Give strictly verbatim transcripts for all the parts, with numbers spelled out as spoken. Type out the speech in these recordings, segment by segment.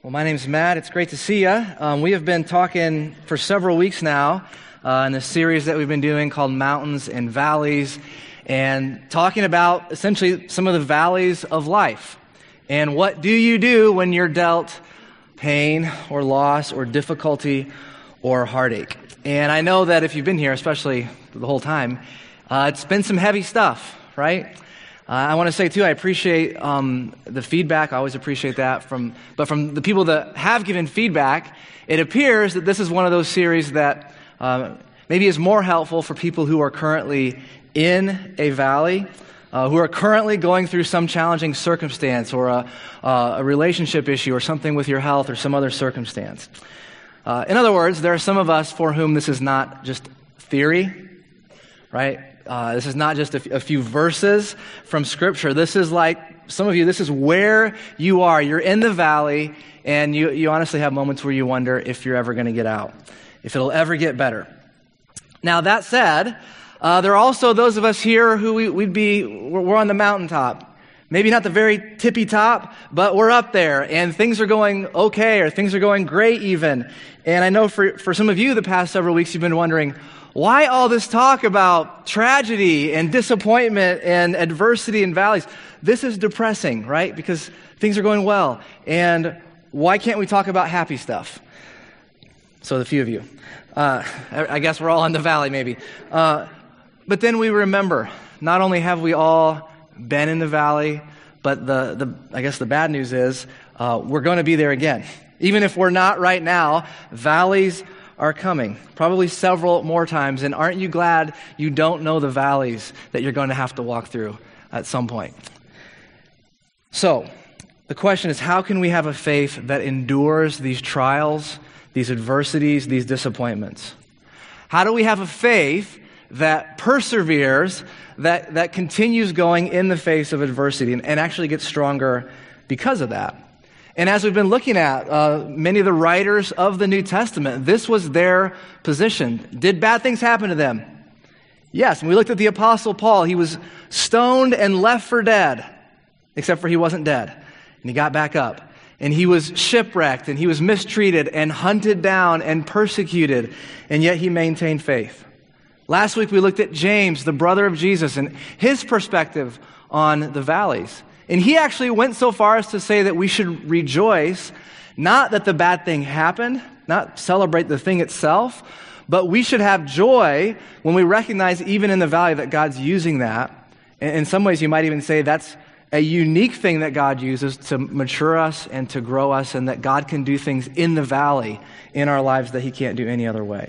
Well, my name's Matt. It's great to see you. Um, we have been talking for several weeks now uh, in this series that we've been doing called Mountains and Valleys, and talking about essentially some of the valleys of life. And what do you do when you're dealt pain or loss or difficulty or heartache? And I know that if you've been here, especially the whole time, uh, it's been some heavy stuff, right? Uh, I want to say, too, I appreciate um, the feedback. I always appreciate that. From, but from the people that have given feedback, it appears that this is one of those series that uh, maybe is more helpful for people who are currently in a valley, uh, who are currently going through some challenging circumstance or a, uh, a relationship issue or something with your health or some other circumstance. Uh, in other words, there are some of us for whom this is not just theory, right? Uh, this is not just a, f- a few verses from Scripture. This is like, some of you, this is where you are. You're in the valley, and you, you honestly have moments where you wonder if you're ever going to get out, if it'll ever get better. Now, that said, uh, there are also those of us here who we, we'd be, we're, we're on the mountaintop. Maybe not the very tippy top, but we're up there, and things are going okay, or things are going great even. And I know for, for some of you the past several weeks you've been wondering, why all this talk about tragedy and disappointment and adversity and valleys? This is depressing, right? Because things are going well. And why can't we talk about happy stuff? So the few of you. Uh, I guess we're all in the valley maybe. Uh, but then we remember, not only have we all been in the valley, but the, the I guess the bad news is uh, we're going to be there again. Even if we're not right now, valleys are coming, probably several more times. And aren't you glad you don't know the valleys that you're going to have to walk through at some point? So, the question is, how can we have a faith that endures these trials, these adversities, these disappointments? How do we have a faith that perseveres, that, that continues going in the face of adversity and, and actually gets stronger because of that? And as we've been looking at, uh, many of the writers of the New Testament, this was their position. Did bad things happen to them? Yes. And we looked at the Apostle Paul. He was stoned and left for dead, except for he wasn't dead. And he got back up. And he was shipwrecked, and he was mistreated and hunted down and persecuted, and yet he maintained faith. Last week we looked at James, the brother of Jesus, and his perspective on the valleys. And he actually went so far as to say that we should rejoice, not that the bad thing happened, not celebrate the thing itself, but we should have joy when we recognize even in the valley that God's using that. And in some ways you might even say that's a unique thing that God uses to mature us and to grow us, and that God can do things in the valley in our lives that he can't do any other way.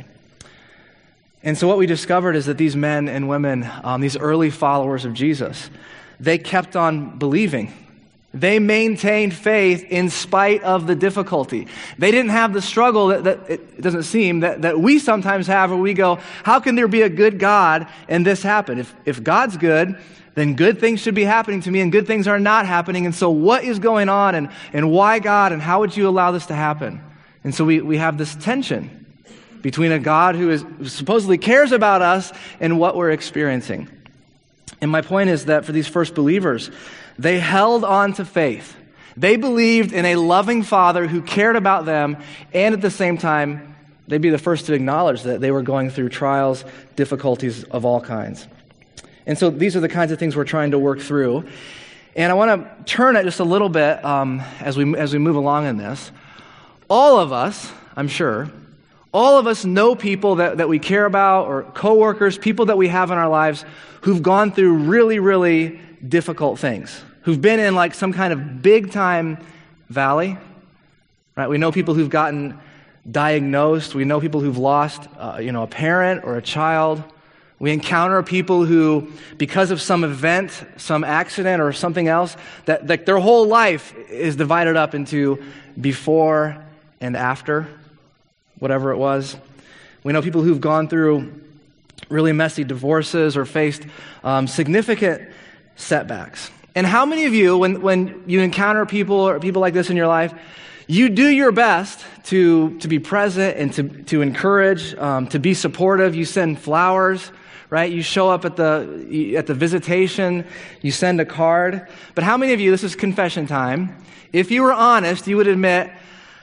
And so what we discovered is that these men and women, um, these early followers of Jesus, they kept on believing. They maintained faith in spite of the difficulty. They didn't have the struggle that, that it doesn't seem that, that we sometimes have, where we go, how can there be a good God and this happen? If, if God's good, then good things should be happening to me, and good things are not happening. And so what is going on, and, and why God, and how would you allow this to happen? And so we, we have this tension between a God who is who supposedly cares about us and what we're experiencing. And my point is that for these first believers, they held on to faith. They believed in a loving Father who cared about them, and at the same time, they'd be the first to acknowledge that they were going through trials, difficulties of all kinds. And so these are the kinds of things we're trying to work through. And I want to turn it just a little bit um, as we as we move along in this. All of us, I'm sure, all of us know people that, that we care about, or coworkers, people that we have in our lives who've gone through really, really difficult things, who've been in like some kind of big-time valley, right? We know people who've gotten diagnosed. We know people who've lost, uh, you know, a parent or a child. We encounter people who, because of some event, some accident or something else, that, that their whole life is divided up into before and after, whatever it was. We know people who've gone through really messy divorces or faced um, significant setbacks. And how many of you, when, when you encounter people or people like this in your life, you do your best to, to be present and to, to encourage, um, to be supportive. You send flowers, right? You show up at the at the visitation, you send a card. But how many of you, this is confession time, if you were honest, you would admit,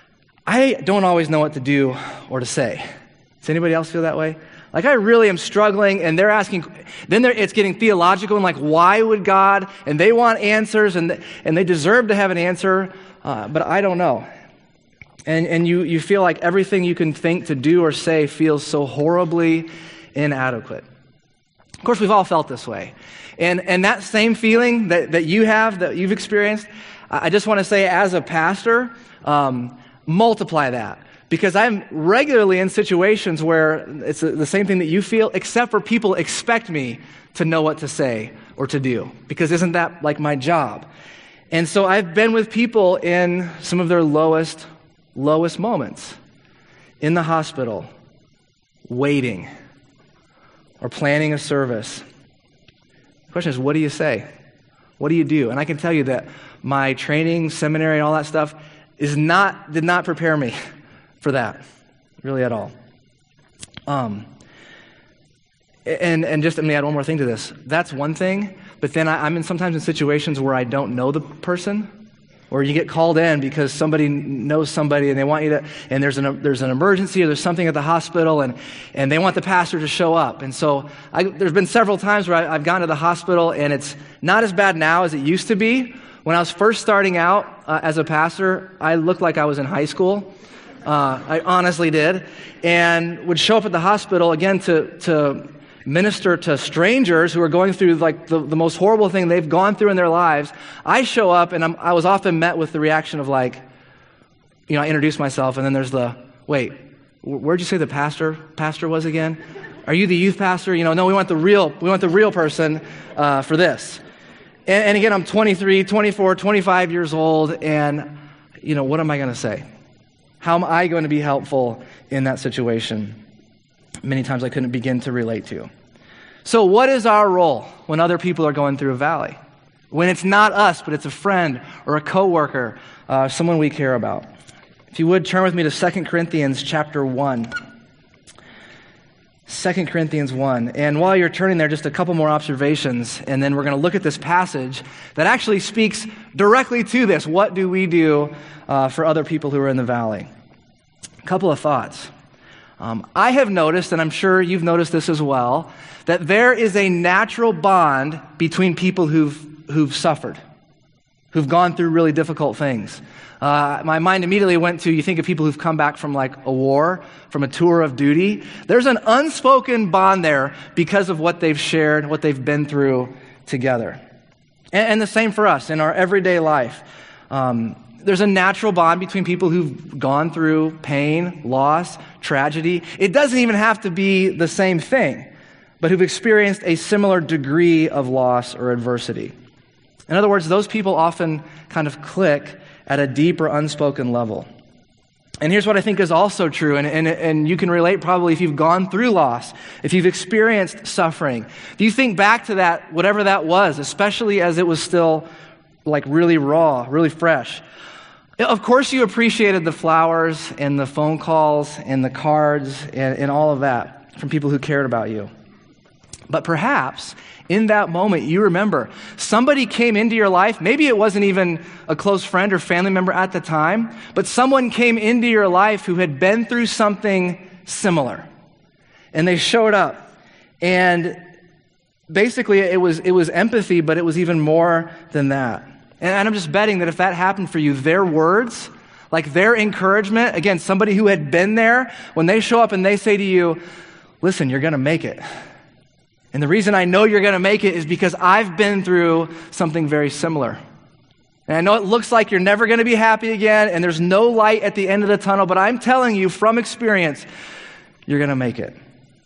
I don't always know what to do or to say. Does anybody else feel that way? Like, I really am struggling, and they're asking, then they're, it's getting theological, and like, why would God? And they want answers, and and they deserve to have an answer, uh, but I don't know. And and you you feel like everything you can think to do or say feels so horribly inadequate. Of course, we've all felt this way. And and that same feeling that, that you have, that you've experienced, I just want to say, as a pastor, um, multiply that. Because I'm regularly in situations where it's the same thing that you feel, except for people expect me to know what to say or to do. Because isn't that like my job? And so I've been with people in some of their lowest, lowest moments. In the hospital, waiting, or planning a service. The question is, what do you say? What do you do? And I can tell you that my training, seminary, and all that stuff is not did not prepare me for that, really at all. Um, and and just let me add one more thing to this. That's one thing, but then I, I'm in sometimes in situations where I don't know the person, or you get called in because somebody knows somebody and they want you to, and there's an there's an emergency or there's something at the hospital, and and they want the pastor to show up. And so I, there's been several times where I, I've gone to the hospital, and it's not as bad now as it used to be. When I was first starting out uh, as a pastor, I looked like I was in high school. Uh, I honestly did, and would show up at the hospital again to to minister to strangers who are going through like the, the most horrible thing they've gone through in their lives. I show up, and I'm, I was often met with the reaction of like, you know, I introduce myself, and then there's the, wait, where'd you say the pastor pastor was again? Are you the youth pastor? You know, no, we want the real we want the real person uh, for this. And, and again, I'm twenty-three, twenty-four, twenty-five years old, and you know, what am I going to say? How am I going to be helpful in that situation? Many times I couldn't begin to relate to. So what is our role when other people are going through a valley? When it's not us, but it's a friend or a coworker, uh, someone we care about. If you would, turn with me to Second Corinthians chapter one. Second Corinthians one. And while you're turning there, just a couple more observations, and then we're going to look at this passage that actually speaks directly to this. What do we do uh, for other people who are in the valley? A couple of thoughts. Um, I have noticed, and I'm sure you've noticed this as well, that there is a natural bond between people who've who've suffered, who've gone through really difficult things. Uh, my mind immediately went to, you think of people who've come back from like a war, from a tour of duty. There's an unspoken bond there because of what they've shared, what they've been through together. And, and the same for us in our everyday life. Um, There's a natural bond between people who've gone through pain, loss, tragedy. It doesn't even have to be the same thing, but who've experienced a similar degree of loss or adversity. In other words, those people often kind of click at a deeper, unspoken level. And here's what I think is also true, and, and, and you can relate probably if you've gone through loss, if you've experienced suffering. If you think back to that, whatever that was, especially as it was still like really raw, really fresh, of course you appreciated the flowers and the phone calls and the cards and, and all of that from people who cared about you. But perhaps in that moment you remember somebody came into your life, maybe it wasn't even a close friend or family member at the time, but someone came into your life who had been through something similar. And they showed up. And basically it was it was empathy, but it was even more than that. And I'm just betting that if that happened for you, their words, like their encouragement, again, somebody who had been there, when they show up and they say to you, listen, you're going to make it. And the reason I know you're going to make it is because I've been through something very similar. And I know it looks like you're never going to be happy again, and there's no light at the end of the tunnel, but I'm telling you from experience, you're going to make it.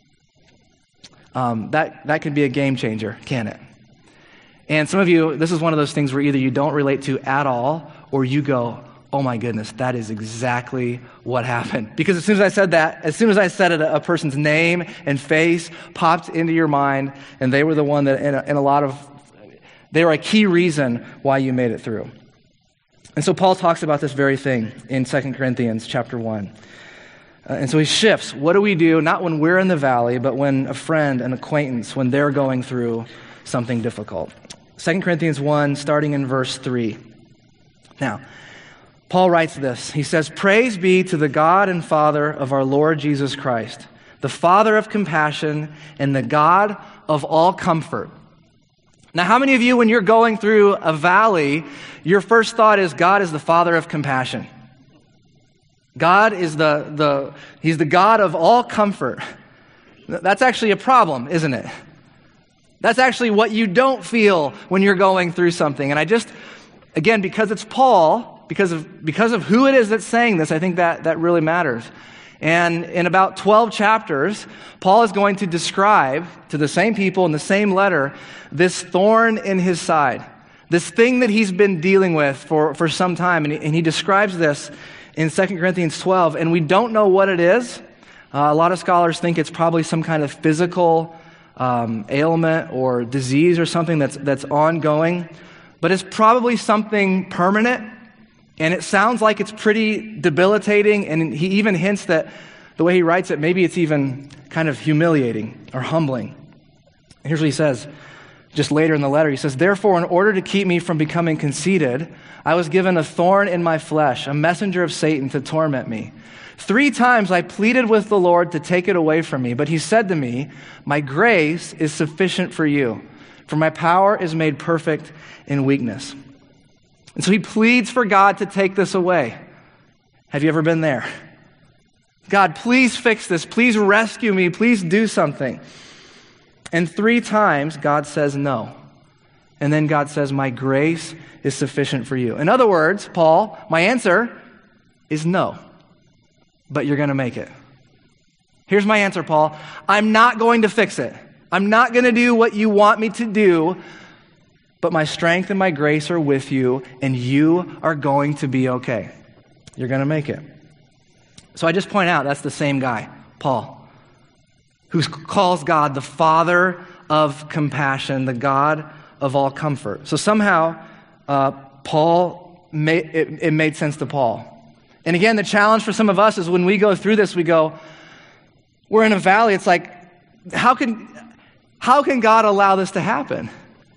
Um, that, that can be a game changer, can't it? And some of you, this is one of those things where either you don't relate to at all, or you go, oh my goodness, that is exactly what happened. Because as soon as I said that, as soon as I said it, a person's name and face popped into your mind, and they were the one that, in a, in a lot of, they were a key reason why you made it through. And so Paul talks about this very thing in Second Corinthians chapter one. Uh, and so he shifts. What do we do, not when we're in the valley, but when a friend, an acquaintance, when they're going through something difficult? Second Corinthians one, starting in verse three. Now, Paul writes this. He says, "Praise be to the God and Father of our Lord Jesus Christ, the Father of compassion and the God of all comfort." Now, how many of you, when you're going through a valley, your first thought is God is the Father of compassion? God is the, the He's the God of all comfort. That's actually a problem, isn't it? That's actually what you don't feel when you're going through something. And I just, again, because it's Paul, because of because of who it is that's saying this, I think that, that really matters. And in about twelve chapters, Paul is going to describe to the same people in the same letter this thorn in his side, this thing that he's been dealing with for, for some time. And he, and he describes this in Second Corinthians twelve, and we don't know what it is. Uh, a lot of scholars think it's probably some kind of physical um, ailment or disease or something that's that's ongoing, but it's probably something permanent. And it sounds like it's pretty debilitating, and he even hints that the way he writes it, maybe it's even kind of humiliating or humbling. Here's what he says, just later in the letter. He says, "Therefore, in order to keep me from becoming conceited, I was given a thorn in my flesh, a messenger of Satan to torment me. Three times I pleaded with the Lord to take it away from me, but he said to me, 'My grace is sufficient for you, for my power is made perfect in weakness.'" And so he pleads for God to take this away. Have you ever been there? God, please fix this. Please rescue me. Please do something. And three times God says no. And then God says, "My grace is sufficient for you." In other words, Paul, my answer is no. But you're going to make it. Here's my answer, Paul. I'm not going to fix it. I'm not going to do what you want me to do. But my strength and my grace are with you, and you are going to be okay. You're going to make it. So I just point out that's the same guy, Paul, who calls God the Father of compassion, the God of all comfort. So somehow, uh, Paul made it, it made sense to Paul. And again, the challenge for some of us is when we go through this, we go, we're in a valley. It's like, how can how can God allow this to happen?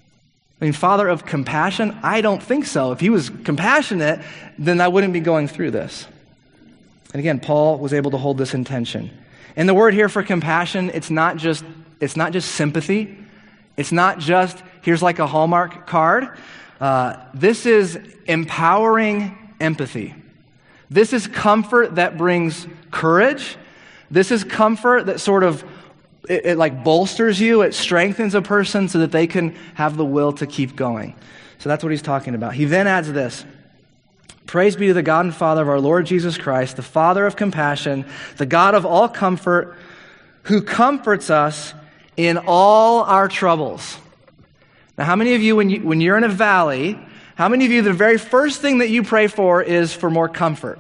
I mean, Father of compassion? I don't think so. If he was compassionate, then I wouldn't be going through this. And again, Paul was able to hold this in tension. And the word here for compassion, it's not just it's not just sympathy. It's not just, here's like a Hallmark card. Uh, this is empowering empathy. This is comfort that brings courage. This is comfort that sort of It, it like bolsters you. It strengthens a person so that they can have the will to keep going. So that's what he's talking about. He then adds this. "Praise be to the God and Father of our Lord Jesus Christ, the Father of compassion, the God of all comfort, who comforts us in all our troubles." Now, how many of you, when, you, when you're in a valley, how many of you, the very first thing that you pray for is for more comfort?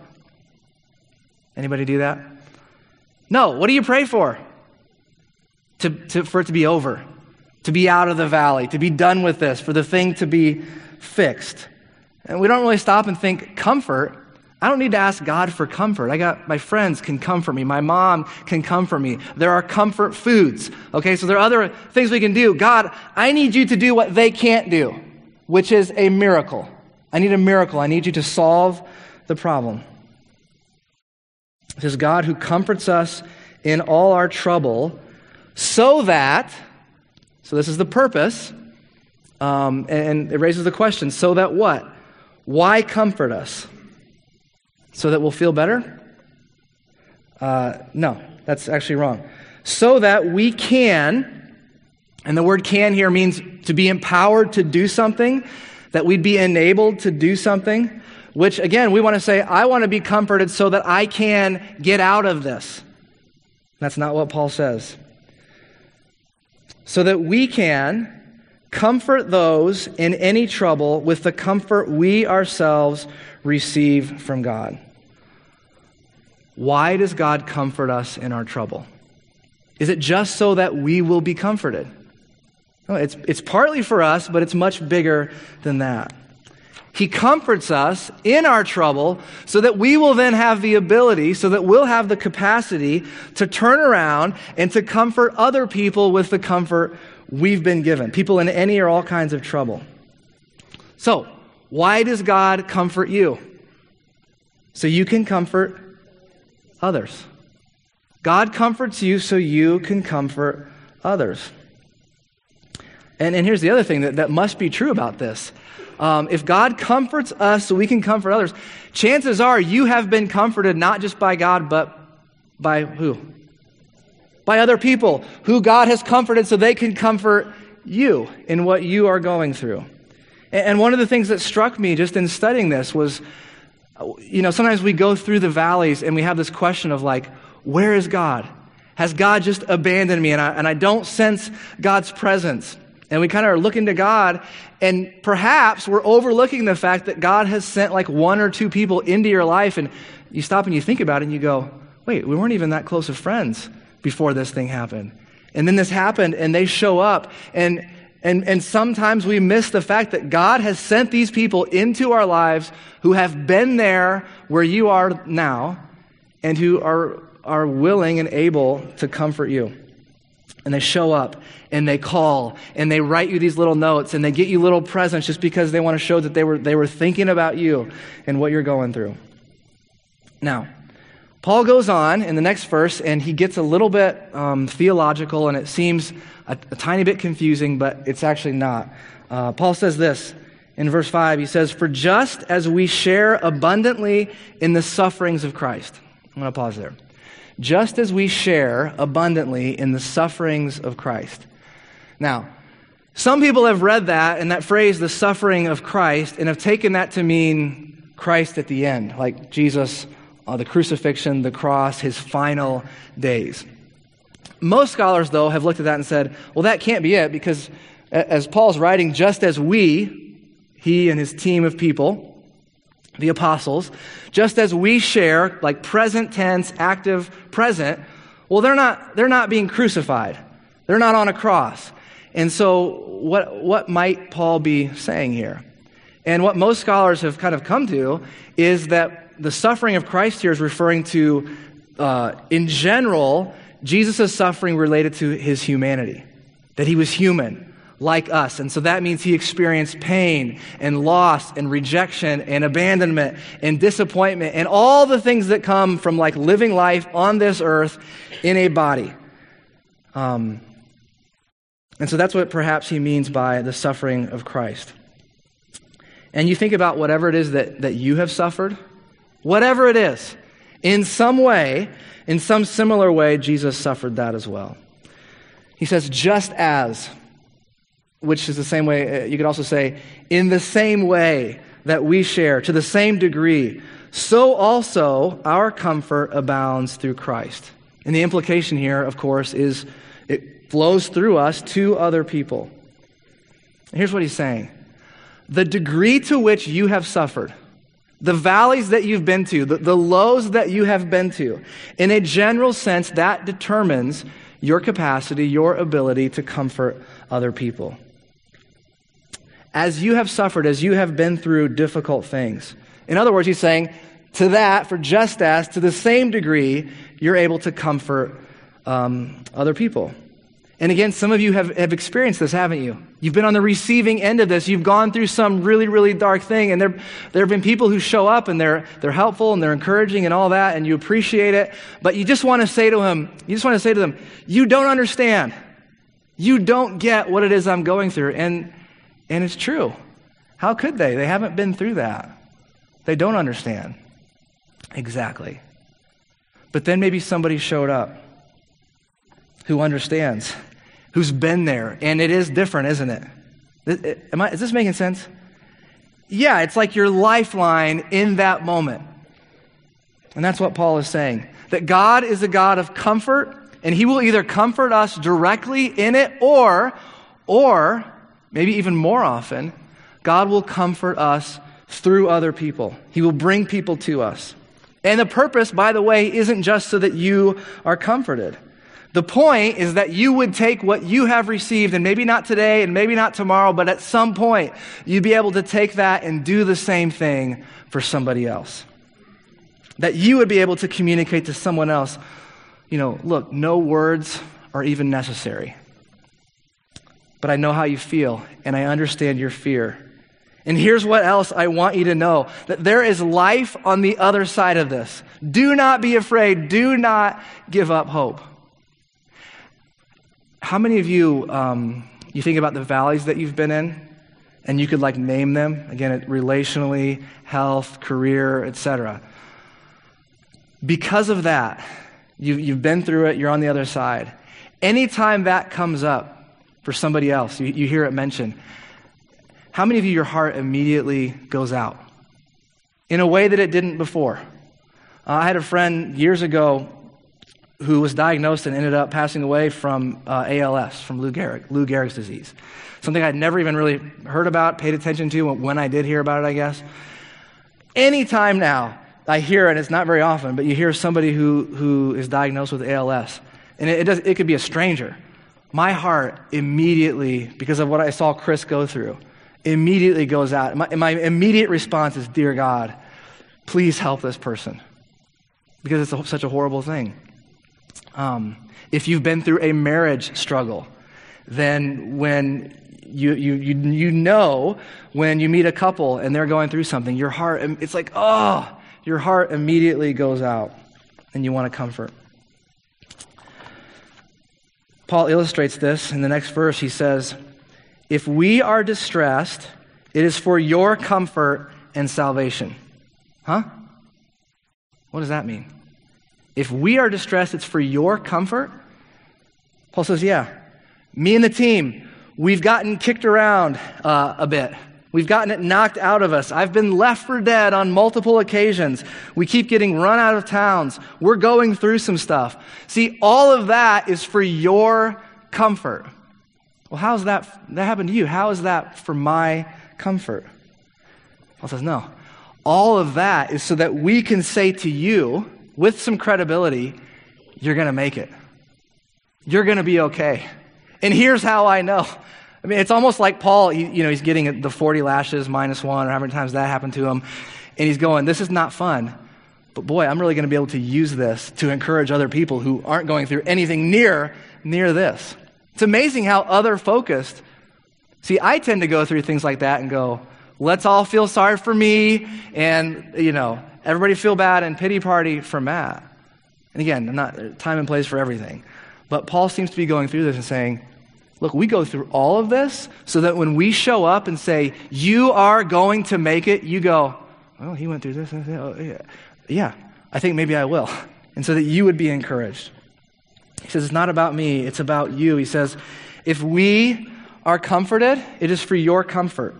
Anybody do that? No. What do you pray for? To, to, for it to be over, to be out of the valley, to be done with this, for the thing to be fixed. And we don't really stop and think, comfort? I don't need to ask God for comfort. I got, my friends can comfort me. My mom can comfort me. There are comfort foods. Okay, so there are other things we can do. God, I need you to do what they can't do, which is a miracle. I need a miracle. I need you to solve the problem. It is God who comforts us in all our trouble, so that, so this is the purpose, um, and it raises the question, so that what? Why comfort us? So that we'll feel better? Uh, no, that's actually wrong. So that we can, and the word can here means to be empowered to do something, that we'd be enabled to do something, which again, we want to say, I want to be comforted so that I can get out of this. That's not what Paul says. So that we can comfort those in any trouble with the comfort we ourselves receive from God. Why does God comfort us in our trouble? Is it just so that we will be comforted? No, it's, it's partly for us, but it's much bigger than that. He comforts us in our trouble so that we will then have the ability, so that we'll have the capacity to turn around and to comfort other people with the comfort we've been given. People in any or all kinds of trouble. So, why does God comfort you? so you can comfort others. God comforts you so you can comfort others. And, and here's the other thing that, that must be true about this. Um, if God comforts us so we can comfort others, chances are you have been comforted not just by God, but by who? By other people who God has comforted so they can comfort you in what you are going through. And, and one of the things that struck me just in studying this was, you know, sometimes we go through the valleys and we have this question of like, where is God? Has God just abandoned me? And I, and I don't sense God's presence. And we kind of are looking to God, and perhaps we're overlooking the fact that God has sent like one or two people into your life, and you stop and you think about it and you go, wait, we weren't even that close of friends before this thing happened. And then this happened and they show up, and and and sometimes we miss the fact that God has sent these people into our lives who have been there where you are now and who are are willing and able to comfort you. And they show up, and they call, and they write you these little notes, and they get you little presents just because they want to show that they were they were thinking about you and what you're going through. Now, Paul goes on in the next verse, and he gets a little bit um, theological, and it seems a, a tiny bit confusing, but it's actually not. Uh, Paul says this in verse five. He says, "For just as we share abundantly in the sufferings of Christ." I'm going to pause there. Just as we share abundantly in the sufferings of Christ. Now, some people have read that and that phrase, the suffering of Christ, and have taken that to mean Christ at the end, like Jesus, uh, the crucifixion, the cross, his final days. Most scholars, though, have looked at that and said, well, that can't be it, because as Paul's writing, just as we, he and his team of people, the apostles, just as we share, like present tense, active, present, well, they're not they're not being crucified. They're not on a cross. And so what what might Paul be saying here? And what most scholars have kind of come to is that the suffering of Christ here is referring to, uh, in general, Jesus' suffering related to his humanity, that he was human like us. And so that means he experienced pain and loss and rejection and abandonment and disappointment and all the things that come from like living life on this earth in a body. Um, and so that's what perhaps he means by the suffering of Christ. And you think about whatever it is that, that you have suffered, whatever it is, in some way, in some similar way, Jesus suffered that as well. He says, just as, which is the same way, you could also say, in the same way that we share, to the same degree, so also our comfort abounds through Christ. And the implication here, of course, is it flows through us to other people. And here's what he's saying. The degree to which you have suffered, the valleys that you've been to, the, the lows that you have been to, in a general sense, that determines your capacity, your ability to comfort other people. As you have suffered, as you have been through difficult things. In other words, he's saying, to that, for just as, to the same degree, you're able to comfort um, other people. And again, some of you have, have experienced this, haven't you? You've been on the receiving end of this. You've gone through some really, really dark thing, and there, there have been people who show up, and they're they're helpful, and they're encouraging, and all that, and you appreciate it. But you just want to say to him, you just want to say to them, you don't understand. You don't get what it is I'm going through. And and it's true. How could they? They haven't been through that. They don't understand. Exactly. But then maybe somebody showed up who understands, who's been there, and it is different, isn't it? Am I, is this making sense? Yeah, it's like your lifeline in that moment. And that's what Paul is saying, that God is a God of comfort, and he will either comfort us directly in it, or, or maybe even more often, God will comfort us through other people. He will bring people to us. And the purpose, by the way, isn't just so that you are comforted. The point is that you would take what you have received, and maybe not today and maybe not tomorrow, but at some point, you'd be able to take that and do the same thing for somebody else. That you would be able to communicate to someone else, you know, look, no words are even necessary. But I know how you feel, and I understand your fear. And here's what else I want you to know, that there is life on the other side of this. Do not be afraid. Do not give up hope. How many of you, um, you think about the valleys that you've been in, and you could like name them, again, relationally, health, career, et cetera. Because of that, you, you've been through it, you're on the other side. Anytime that comes up for somebody else, you, you hear it mentioned, how many of you, your heart immediately goes out in a way that it didn't before? Uh, I had a friend years ago who was diagnosed and ended up passing away from uh, A L S, from Lou Gehrig, Lou Gehrig's disease. Something I'd never even really heard about, paid attention to when I did hear about it, I guess. Anytime now I hear, and it's not very often, but you hear somebody who, who is diagnosed with A L S, and it, it, does, it could be a stranger. My heart immediately, because of what I saw Chris go through, immediately goes out. My, my immediate response is, dear God, please help this person. Because it's a, such a horrible thing. Um, if you've been through a marriage struggle, then when you, you you you know when you meet a couple and they're going through something, your heart, it's like, oh, your heart immediately goes out and you want to comfort. Paul illustrates this in the next verse. He says, if we are distressed, it is for your comfort and salvation. Huh? What does that mean? If we are distressed, it's for your comfort? Paul says, yeah. Me and the team, we've gotten kicked around uh, a bit. We've gotten it knocked out of us. I've been left for dead on multiple occasions. We keep getting run out of towns. We're going through some stuff. See, all of that is for your comfort. Well, how's that, that happened to you? How is that for my comfort? Paul says, no. All of that is so that we can say to you, with some credibility, you're going to make it. You're going to be okay. And here's how I know. I mean, it's almost like Paul, he, you know, he's getting the forty lashes minus one, or how many times that happened to him. And he's going, this is not fun. But boy, I'm really going to be able to use this to encourage other people who aren't going through anything near, near this. It's amazing how other focused. See, I tend to go through things like that and go, let's all feel sorry for me, and, you know, everybody feel bad and pity party for Matt. And again, I'm not time and place for everything. But Paul seems to be going through this and saying, look, we go through all of this so that when we show up and say, you are going to make it, you go, well, he went through this. Oh, yeah. yeah, I think maybe I will. And so that you would be encouraged. He says, it's not about me, it's about you. He says, if we are comforted, it is for your comfort,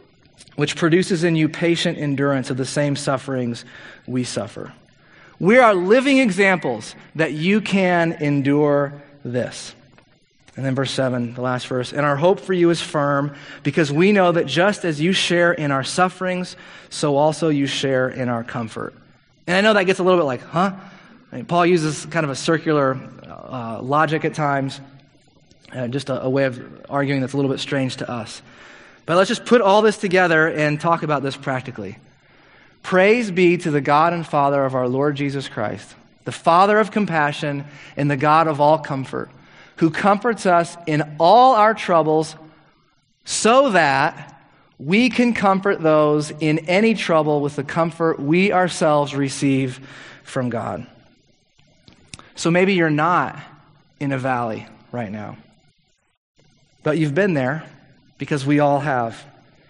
which produces in you patient endurance of the same sufferings we suffer. We are living examples that you can endure this. And then verse seven, the last verse, and our hope for you is firm, because we know that just as you share in our sufferings, so also you share in our comfort. And I know that gets a little bit like, huh? I mean, Paul uses kind of a circular uh, logic at times, uh, just a, a way of arguing that's a little bit strange to us. But let's just put all this together and talk about this practically. Praise be to the God and Father of our Lord Jesus Christ, the Father of compassion and the God of all comfort, who comforts us in all our troubles so that we can comfort those in any trouble with the comfort we ourselves receive from God. So maybe you're not in a valley right now, but you've been there because we all have.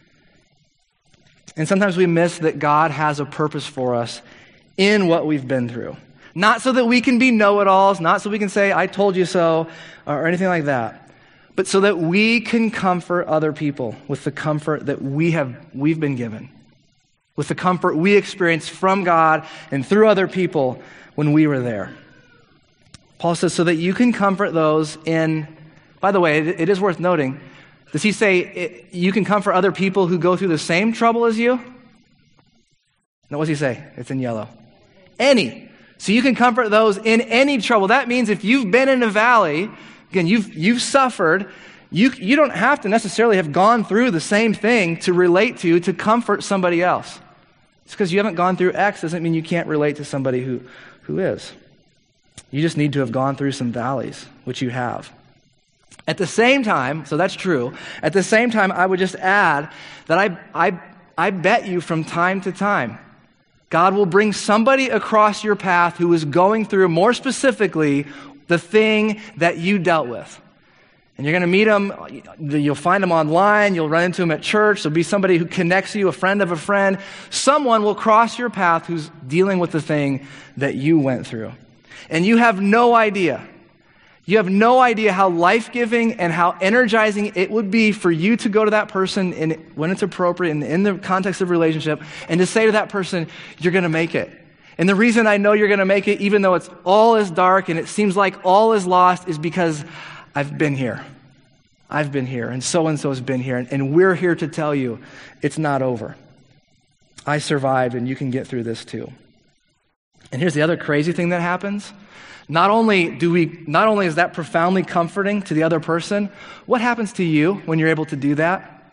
And sometimes we miss that God has a purpose for us in what we've been through. Not so that we can be know-it-alls, not so we can say, I told you so, or anything like that, but so that we can comfort other people with the comfort that we have, we've been given, with the comfort we experienced from God and through other people when we were there. Paul says, so that you can comfort those in, by the way, it, it is worth noting, does he say it, you can comfort other people who go through the same trouble as you? No, what does he say? It's in yellow. Any. So you can comfort those in any trouble. That means if you've been in a valley, again, you've you've suffered, you you don't have to necessarily have gone through the same thing to relate to, to comfort somebody else. It's because you haven't gone through X doesn't mean you can't relate to somebody who, who is. You just need to have gone through some valleys, which you have. At the same time, so that's true, at the same time, I would just add that I, I, I bet you from time to time, God will bring somebody across your path who is going through, more specifically, the thing that you dealt with. And you're going to meet them, you'll find them online, you'll run into them at church, there'll be somebody who connects you, a friend of a friend. Someone will cross your path who's dealing with the thing that you went through. And you have no idea. You have no idea how life-giving and how energizing it would be for you to go to that person in, when it's appropriate and in the context of relationship and to say to that person, you're going to make it. And the reason I know you're going to make it, even though it's all is dark and it seems like all is lost, is because I've been here. I've been here, and so-and-so has been here, and, and we're here to tell you it's not over. I survived, and you can get through this too. And here's the other crazy thing that happens. Not only do we, not only is that profoundly comforting to the other person, what happens to you when you're able to do that?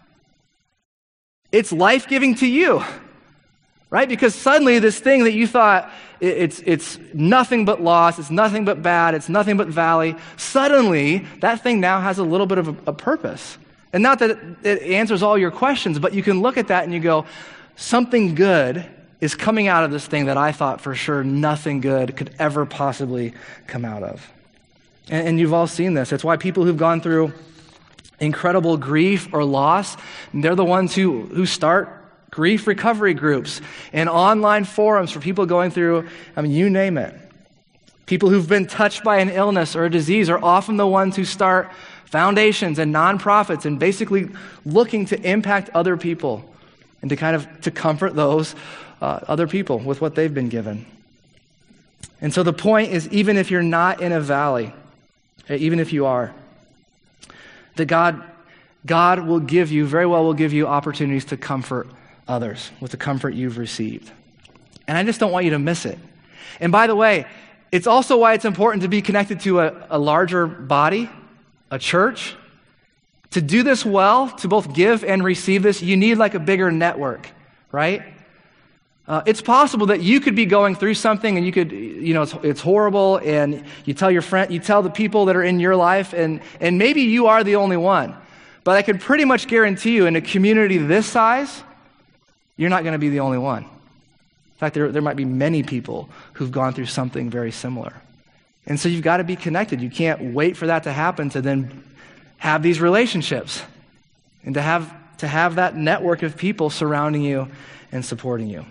It's life-giving to you, right? Because suddenly this thing that you thought it's it's nothing but loss, it's nothing but bad, it's nothing but valley, suddenly that thing now has a little bit of a, a purpose. And not that it, it answers all your questions, but you can look at that and you go, something good is coming out of this thing that I thought for sure nothing good could ever possibly come out of. And, and you've all seen this. It's why people who've gone through incredible grief or loss, they're the ones who, who start grief recovery groups and online forums for people going through, I mean, you name it. People who've been touched by an illness or a disease are often the ones who start foundations and nonprofits and basically looking to impact other people and to kind of to comfort those uh, other people with what they've been given. And so the point is, even if you're not in a valley, even if you are, that God, God will give you, very well will give you opportunities to comfort others with the comfort you've received. And I just don't want you to miss it. And by the way, it's also why it's important to be connected to a, a larger body, a church. To do this well, to both give and receive this, you need like a bigger network, right? Uh, it's possible that you could be going through something and you could, you know, it's, it's horrible, and you tell your friend, you tell the people that are in your life, and, and maybe you are the only one. But I can pretty much guarantee you, in a community this size, you're not going to be the only one. In fact, there, there might be many people who've gone through something very similar. And so you've got to be connected. You can't wait for that to happen to then have these relationships and to have to have that network of people surrounding you and supporting you.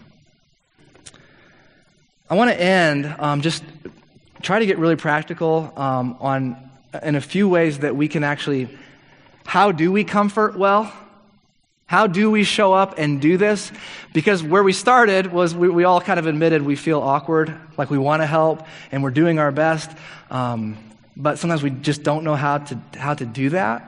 I want to end um, just try to get really practical um, on in a few ways that we can actually, how do we comfort well? How do we show up and do this? Because where we started was we, we all kind of admitted we feel awkward, like we want to help, and we're doing our best, um, but sometimes we just don't know how to how to do that.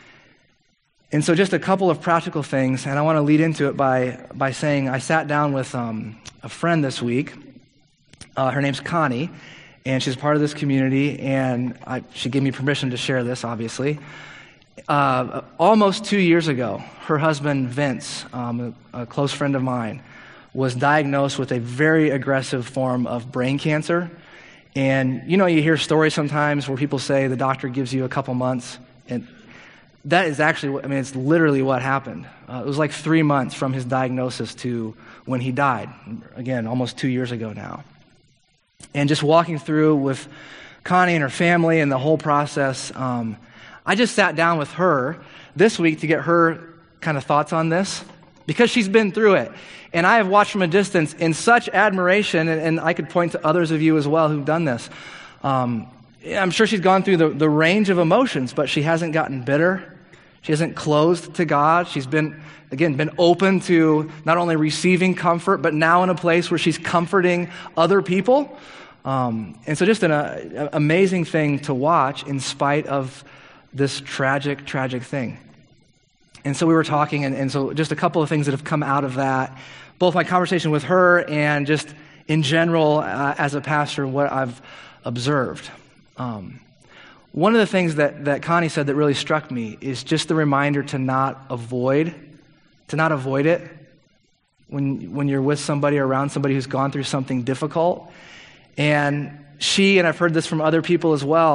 And so just a couple of practical things, and I want to lead into it by by saying I sat down with um, a friend this week. Uh, her name's Connie, and she's part of this community, and I, she gave me permission to share this, obviously. Uh, almost two years ago, her husband, Vince, um, a, a close friend of mine, was diagnosed with a very aggressive form of brain cancer. And, you know, you hear stories sometimes where people say the doctor gives you a couple months, and that is actually, what, I mean, it's literally what happened. Uh, it was like three months from his diagnosis to when he died. Again, almost two years ago now. And just walking through with Connie and her family and the whole process, um, I just sat down with her this week to get her kind of thoughts on this, because she's been through it. And I have watched from a distance in such admiration, and, and I could point to others of you as well who've done this. Um, I'm sure she's gone through the, the range of emotions, but she hasn't gotten bitter. She hasn't closed to God. She's been, again, been open to not only receiving comfort, but now in a place where she's comforting other people. Um, and so just an uh, amazing thing to watch in spite of this tragic, tragic thing. And so we were talking, and, and so just a couple of things that have come out of that, both my conversation with her and just in general uh, as a pastor, what I've observed. Um, one of the things that, that Connie said that really struck me is just the reminder to not avoid, to not avoid it when, when you're with somebody or around somebody who's gone through something difficult. And she, and I've heard this from other people as well,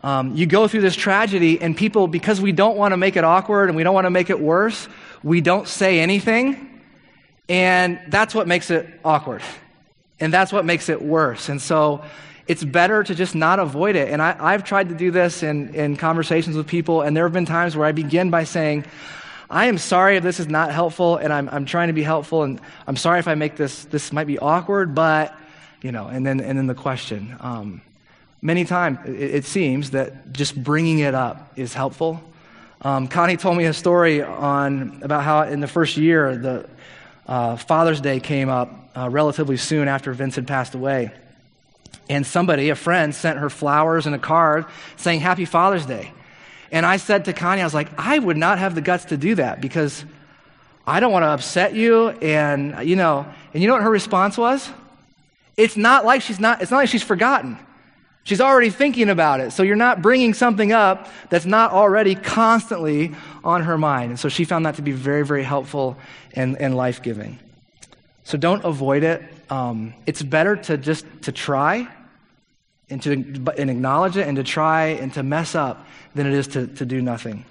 Um, you go through this tragedy, and people, because we don't want to make it awkward and we don't want to make it worse, we don't say anything, and that's what makes it awkward. And that's what makes it worse. And so it's better to just not avoid it. And I, I've tried to do this in, in conversations with people, and there have been times where I begin by saying, I am sorry if this is not helpful, and I'm, I'm trying to be helpful, and I'm sorry if I make this, this might be awkward, but, you know, and then, and then the question. Um, many times, it, it seems that just bringing it up is helpful. Um, Connie told me a story on about how in the first year, the uh, Father's Day came up uh, relatively soon after Vince had passed away. And somebody, a friend, sent her flowers and a card saying, Happy Father's Day. And I said to Connie, I was like, I would not have the guts to do that because I don't want to upset you. And, you know, and you know what her response was? It's not like she's not, it's not like she's forgotten. She's already thinking about it. So you're not bringing something up that's not already constantly on her mind. And so she found that to be very, very helpful and, and life-giving. So don't avoid it. Um, it's better to just to try and to and acknowledge it and to try and to mess up than it is to, to do nothing.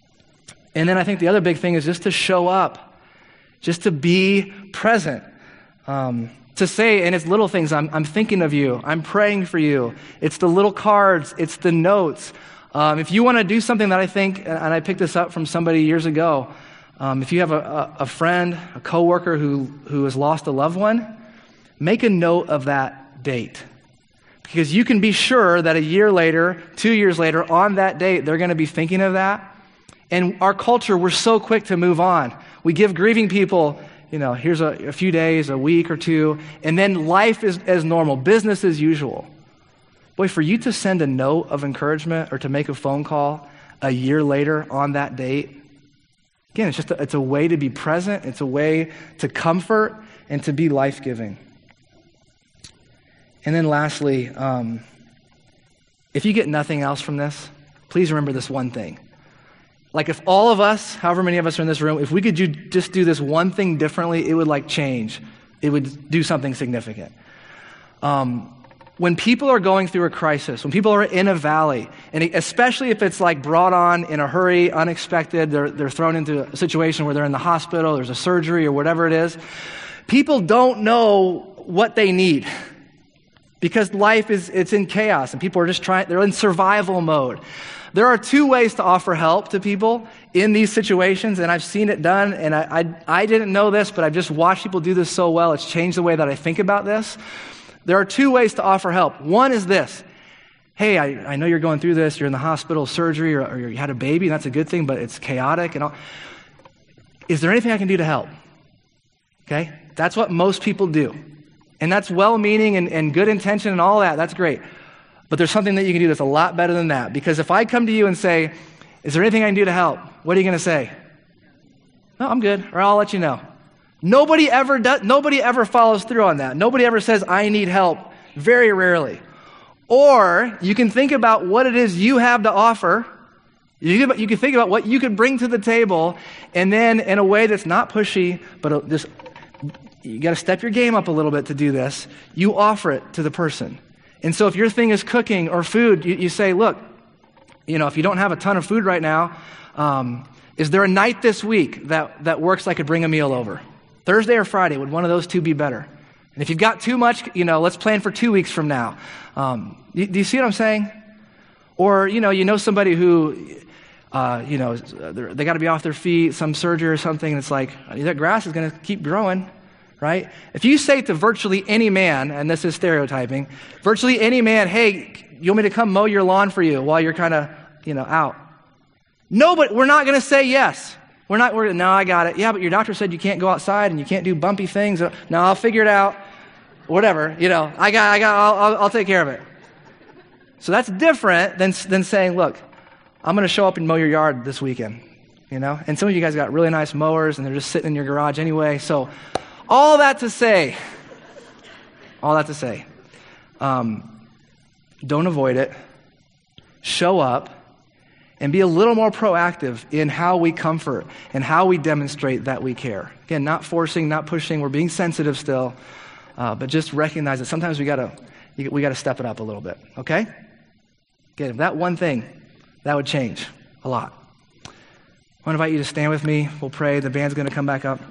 And then I think the other big thing is just to show up, just to be present, um, to say, and it's little things, I'm, I'm thinking of you, I'm praying for you. It's the little cards, it's the notes. Um, if you want to do something that I think, and I picked this up from somebody years ago, um, if you have a, a, a friend, a coworker who, who has lost a loved one, make a note of that date. Because you can be sure that a year later, two years later, on that date, they're going to be thinking of that. And our culture, we're so quick to move on. We give grieving people, you know, here's a, a few days, a week or two, and then life is as normal, business as usual. Boy, for you to send a note of encouragement or to make a phone call a year later on that date, again, it's just a, it's a way to be present. It's a way to comfort and to be life-giving. And then lastly, um, if you get nothing else from this, please remember this one thing. Like if all of us, however many of us are in this room, if we could do, just do this one thing differently, it would like change. It would do something significant. Um, when people are going through a crisis, when people are in a valley, and especially if it's like brought on in a hurry, unexpected, they're, they're thrown into a situation where they're in the hospital, there's a surgery or whatever it is, people don't know what they need. Because life is, it's in chaos and people are just trying, they're in survival mode. There are two ways to offer help to people in these situations, and I've seen it done, and I, I, I didn't know this, but I've just watched people do this so well, it's changed the way that I think about this. There are two ways to offer help. One is this: hey, I, I know you're going through this, you're in the hospital, surgery, or, or you had a baby, and that's a good thing, but it's chaotic and all. Is there anything I can do to help? Okay? That's what most people do. And that's well-meaning and, and good intention and all that. That's great. But there's something that you can do that's a lot better than that. Because if I come to you and say, is there anything I can do to help? What are you going to say? No, I'm good, or I'll let you know. Nobody ever does, nobody ever follows through on that. Nobody ever says, I need help. Very rarely. Or you can think about what it is you have to offer. You can, you can think about what you could bring to the table, and then in a way that's not pushy, but just you got to step your game up a little bit to do this. You offer it to the person. And so if your thing is cooking or food, you, you say, look, you know, if you don't have a ton of food right now, um, is there a night this week that, that works I could bring a meal over? Thursday or Friday, would one of those two be better? And if you've got too much, you know, let's plan for two weeks from now. Um, you, do you see what I'm saying? Or, you know, you know somebody who, uh, you know, they got to be off their feet, some surgery or something, and it's like, that grass is going to keep growing. Right? If you say to virtually any man, and this is stereotyping, virtually any man, hey, you want me to come mow your lawn for you while you're kind of, you know, out? No, but we're not going to say yes. We're not, we're, no, I got it. Yeah, but your doctor said you can't go outside and you can't do bumpy things. No, I'll figure it out. Whatever, you know, I got, I got, I'll, I'll, I'll take care of it. So that's different than, than saying, look, I'm going to show up and mow your yard this weekend, you know? And some of you guys got really nice mowers and they're just sitting in your garage anyway, so all that to say, all that to say, um, don't avoid it. Show up and be a little more proactive in how we comfort and how we demonstrate that we care. Again, not forcing, not pushing. We're being sensitive still, uh, but just recognize that sometimes we gotta we gotta step it up a little bit. Okay. Again, that one thing, that would change a lot. I want to invite you to stand with me. We'll pray. The band's going to come back up.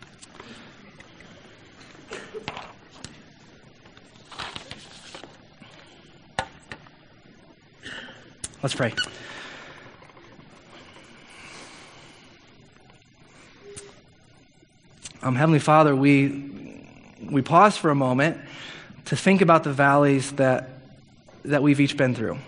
Let's pray. Um, Heavenly Father, we we pause for a moment to think about the valleys that that we've each been through.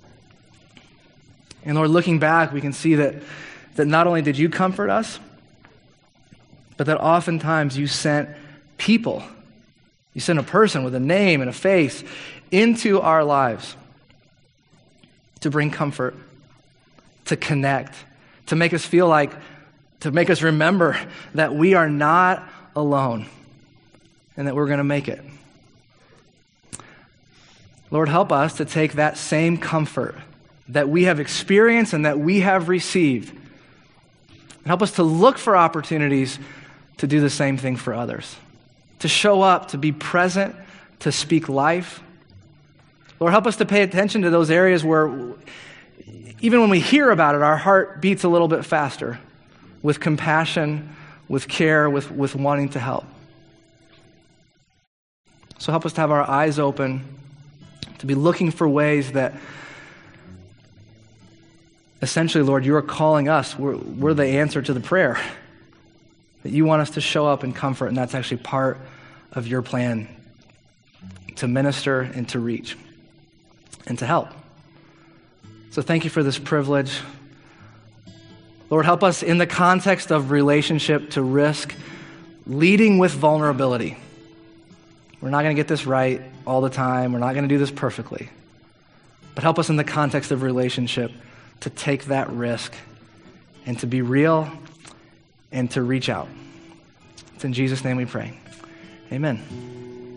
And Lord, looking back, we can see that that not only did you comfort us, but that oftentimes you sent people, you sent a person with a name and a face into our lives to bring comfort, to connect, to make us feel like, to make us remember that we are not alone and that we're going to make it. Lord, help us to take that same comfort that we have experienced and that we have received, and help us to look for opportunities to do the same thing for others, to show up, to be present, to speak life. Lord, help us to pay attention to those areas where, even when we hear about it, our heart beats a little bit faster, with compassion, with care, with, with wanting to help. So help us to have our eyes open, to be looking for ways that, essentially, Lord, you are calling us. We're, we're the answer to the prayer, that you want us to show up and comfort, and that's actually part of your plan to minister and to reach and to help. So thank you for this privilege. Lord, help us in the context of relationship to risk leading with vulnerability. We're not going to get this right all the time. We're not going to do this perfectly. But help us in the context of relationship to take that risk and to be real and to reach out. It's in Jesus' name we pray. Amen.